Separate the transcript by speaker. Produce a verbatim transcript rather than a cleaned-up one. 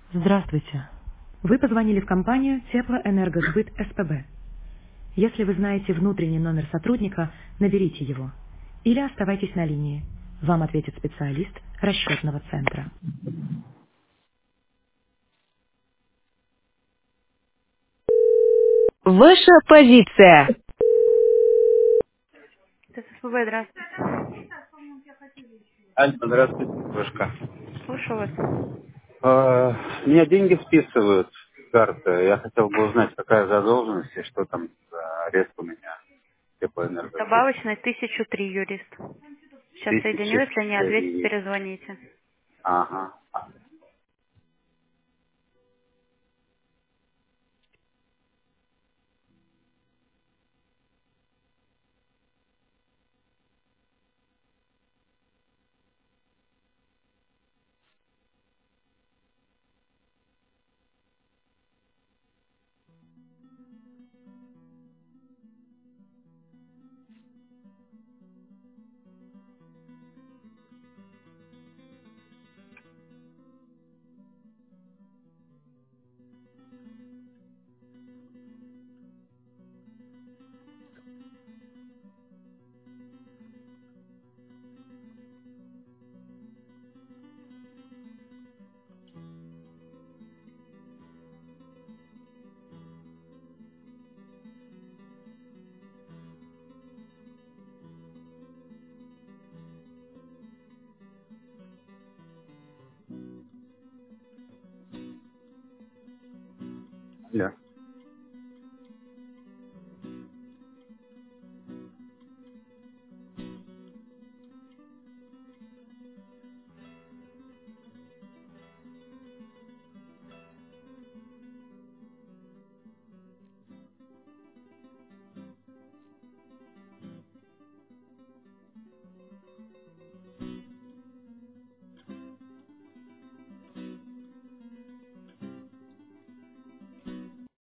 Speaker 1: Здравствуйте. Вы позвонили в компанию Теплоэнергосбыт СПБ. Если вы знаете внутренний номер сотрудника, наберите его. Или оставайтесь на линии. Вам ответит специалист расчетного центра. Ваша позиция. Это СПБ, здравствуйте.
Speaker 2: Аль, здравствуйте, девушка.
Speaker 1: Слушаю вас.
Speaker 2: Э, Меня деньги списывают с карты. Я хотел бы узнать, какая задолженность и что там за арест у меня. Теплоэнергосбыт.
Speaker 1: Добавочная тысячу три, юрист. Сейчас соединю,
Speaker 2: Тысяча
Speaker 1: если не ответит,
Speaker 2: три.
Speaker 1: перезвоните.
Speaker 2: Ага. Алло.